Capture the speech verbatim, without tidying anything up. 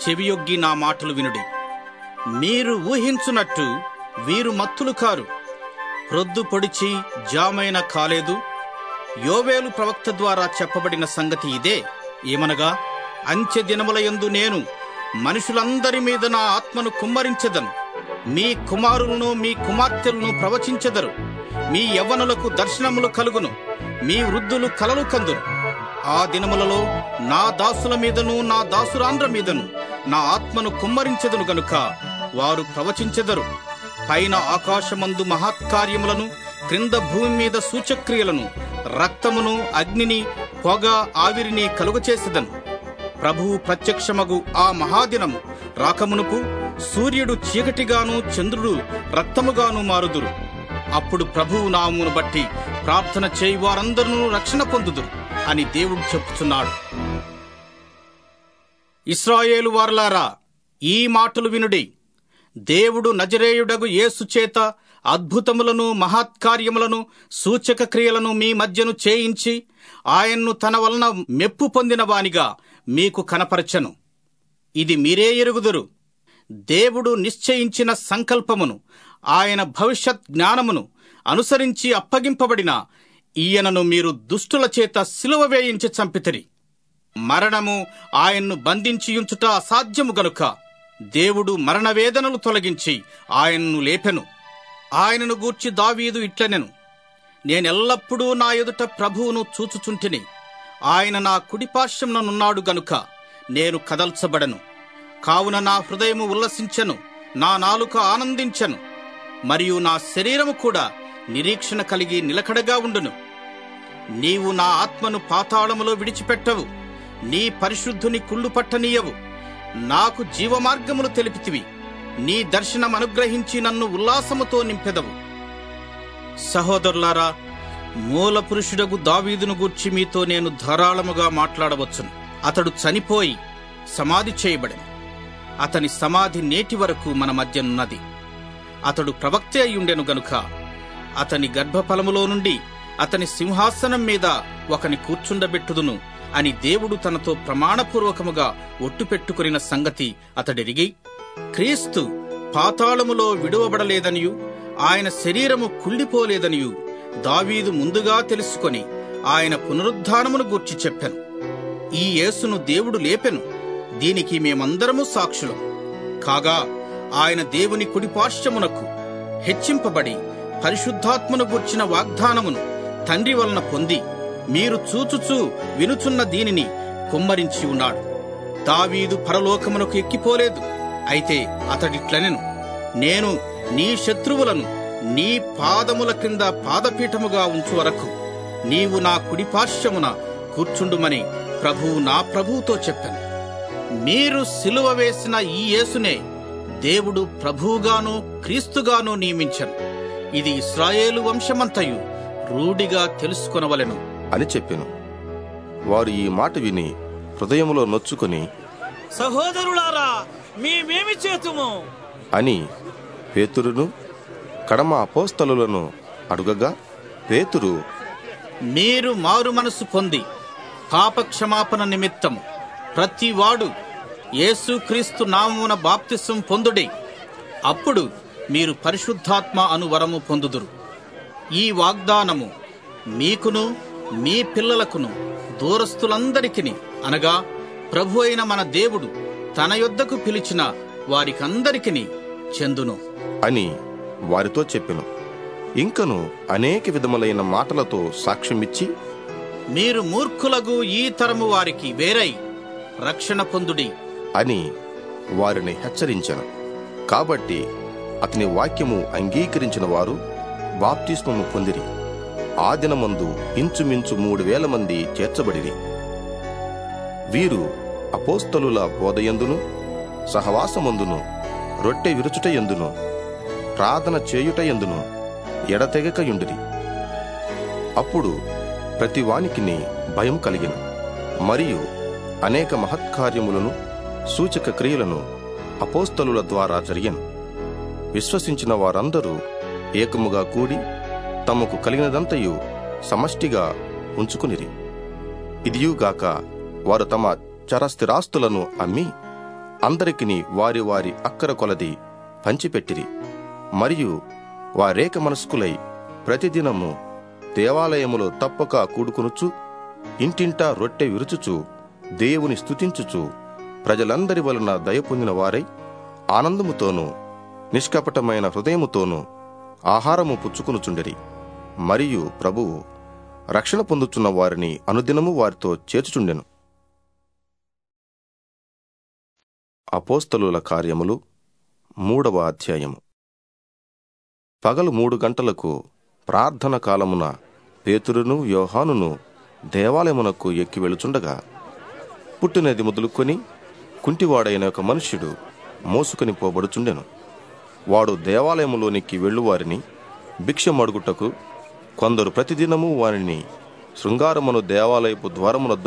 చెవియొగ్గి నా మాటలు వినుడి. మీరు ఊహించున్నట్టు వీరు మత్తులు కారు. ప్రొద్దు పొడిచి జామైన కాలేదు. యోవేలు ప్రవక్త ద్వారా చెప్పబడిన సంగతి ఇదే. ఏమనగా, అంచె దినములయందు నేను మనుషులందరి మీద నా ఆత్మను కుమ్మరించెదను. మీ కుమారులను మీ కుమార్తెలను ప్రవచించెదరు. మీ యవ్వనులకు దర్శనములు కలుగును. మీ వృద్ధులు కలలు కందురు. ఆ దినములలో నా దాసుల మీదను నా దాసురాండ్ర మీదను నా ఆత్మను కుమ్మరించెదను గనుక వారు ప్రవచించెదరు. పైన ఆకాశమందు మహత్కార్యములను, క్రింద భూమి మీద సూచక్రియలను, రక్తమును, అగ్నిని, పొగ, ఆవిరిని కలుగచేసెదను. ప్రభువు ప్రత్యక్షమగు ఆ మహాదినము రాకమునుపు సూర్యుడు చీకటిగాను చంద్రుడు రక్తముగాను మారుదురు. అప్పుడు ప్రభువు నామమును బట్టి ప్రార్థన చేయి వారందరూ రక్షణ పొందుదురు అని దేవుడు చెప్పుచున్నాడు. ఇశ్రాయేలు వారలారా, ఈ మాటలు వినుడి. దేవుడు నజరేయుడగు యేసు చేత అద్భుతములను, మహత్కార్యములను, సూచక క్రియలను మీ మధ్యను చేయించి ఆయన్ను తన వలన మెప్పు పొందిన వానిగా మీకు కనపరచెను. ఇది మీరే ఎరుగుదురు. దేవుడు నిశ్చయించిన సంకల్పమును, ఆయన భవిష్యత్ జ్ఞానమును అనుసరించి అప్పగింపబడిన ఈయనను మీరు దుష్టుల చేత సిలువ వేయించి చంపితిరి. మరణము ఆయన్ను బంధించియుంచుట అసాధ్యము గనుక దేవుడు మరణవేదనలు తొలగించి ఆయన్ను లేపెను. ఆయనను గూర్చి దావీదు ఇట్లనెను, నేనెల్లప్పుడూ నా ఎదుట ప్రభువును చూచుచుంటిని. ఆయన నా కుడిపార్శ్వముననున్నాడు గనుక నేను కదల్చబడను. కావున నా హృదయము ఉల్లసించెను, నా నాలుక ఆనందించెను, మరియు నా శరీరము కూడా నిరీక్షణ కలిగి నిలకడగా ఉండును. నీవు నా ఆత్మను పాతాళములో విడిచిపెట్టవు, నీ పరిశుద్ధుని కుళ్ళు పట్టనీయవు. నాకు జీవమార్గములు తెలిపితివి, నీ దర్శనం అనుగ్రహించి నన్ను ఉల్లాసముతో నింపెదవు. సహోదరులారా, మూల పురుషుడగు దావీదును గూర్చి మీతో నేను ధారాళముగా మాట్లాడవచ్చును. అతడు చనిపోయి సమాధి చేయబడెను. అతని సమాధి నేటి వరకు మన మధ్యనున్నది. అతడు ప్రవక్త అయ్యుండెను గనుక అతని గర్భఫలములో నుండి అతని సింహాసనం మీద ఒకని కూర్చుండబెట్టుదును అని దేవుడు తనతో ప్రమాణపూర్వకముగా ఒట్టు పెట్టుకొనిన సంగతి అతడెరిగి, క్రీస్తు పాతాళములో విడువబడలేదనియు ఆయన శరీరము కుళ్ళిపోలేదనియు దావీదు ముందుగా తెలుసుకొని ఆయన పునరుద్ధానమును గూర్చి చెప్పెను. ఈ యేసును దేవుడు లేపెను. దీనికి మేమందరము సాక్షులం. కాగా ఆయన దేవుని కుడిపార్శ్వమునకు హెచ్చింపబడి పరిశుద్ధాత్మను గూర్చిన వాగ్దానమును తండ్రి వలన పొంది మీరు చూచుచూ వినుచున్న దీనిని కుమ్మరించి ఉన్నాడు. దావీదు పరలోకమునకు ఎక్కిపోలేదు. అయితే అతడిట్లనెను, నేను నీ శత్రువులను నీ పాదముల క్రింద పాదపీఠముగా ఉంచు వరకు నీవు నా కుడిపార్శ్వమున కూర్చుండుమని ప్రభువు నా ప్రభువుతో చెప్పాను. మీరు సిలువ వేసిన ఈ యేసునే దేవుడు ప్రభువుగాను క్రీస్తుగాను నియమించను. ఇది ఇశ్రాయేలు వంశమంతయు రూఢిగా తెలుసుకొనవలెను అని చెప్పెను. వారు ఈ మాట విని హృదయములో నొచ్చుకొని, సహోదరులారా, మేమేమి చేతుము అని పేతురును కడమ అపోస్తలులను అడుగగా, పేతురు, మీరు మారు మనసు పొంది పాపక్షమాపణ నిమిత్తము ప్రతివాడు యేసుక్రీస్తు నామమున బాప్తిసం పొందుడి. అప్పుడు మీరు పరిశుద్ధాత్మ అను వరము పొందుదురు. ఈ వాగ్దానము మీకును మీ పిల్లలకును దూరస్తులందరికిని, అనగా ప్రభు అయిన మన దేవుడు తన యొద్దకు పిలిచిన వారికందరికిని చెందును అని వారితో చెప్పెను. ఇంకను అనేక విధములైన మాటలతో సాక్ష్యమిచ్చి, మీరు మూర్ఖులగు ఈ తరము వారికి వేరై రక్షణ పొందుడి అని వారిని హెచ్చరించెను. కాబట్టి అతని వాక్యము అంగీకరించిన వారు బాప్తిస్మము పొందిరి. ఆ దినమందు ఇంచుమించు మూడు వేల మంది చేర్చబడిరి. వీరు అపోస్తలుల బోధయందును, సహవాసమందును, రొట్టె విరుచుటయందును, ప్రార్థన చేయుటయందును ఎడతెగకయుండిరి. అప్పుడు ప్రతివానికిని భయం కలిగిన. మరియు అనేక మహత్కార్యములను, సూచక క్రియలను అపోస్తలుల ద్వారా జరిగెను. విశ్వసించిన వారందరూ ఏకముగా కూడి తమకు కలిగినదంతయు సమష్టిగా ఉంచుకునిరి. ఇదియుగాక వారు తమ చరస్థిరాస్తులను అమ్మి అందరికిని వారి వారి అక్కర కొలది పంచిపెట్టిరి. మరియు వారేక మనస్కులై ప్రతిదినము దేవాలయములో తప్పక కూడుకొనుచు ఇంటింటా రొట్టె విరుచుచు దేవుని స్తుతించుచు ప్రజలందరి వలన దయ పొందిన వారై ఆనందముతోనూ నిష్కపటమైన హృదయముతోనూ ఆహారము పుచ్చుకొనుచుండిరి. మరియు ప్రభువు రక్షణ పొందుచున్న వారిని అనుదినము వారితో చేర్చుచుండెను. అపోస్తలుల కార్యములు మూడవ అధ్యాయము. పగలు మూడు గంటలకు ప్రార్థన కాలమున పేతురును యోహానును దేవాలయమునకు ఎక్కి వెళుచుండగా పుట్టినది మొదలుకొని కుంటివాడైన ఒక మనుష్యుడు మోసుకొని పోబడుచుండెను. వాడు దేవాలయములోనికి వెళ్ళువారిని భిక్షమడుగుటకు కొందరు ప్రతిదినము వారిని శృంగారమును దేవాలయపు ద్వారమున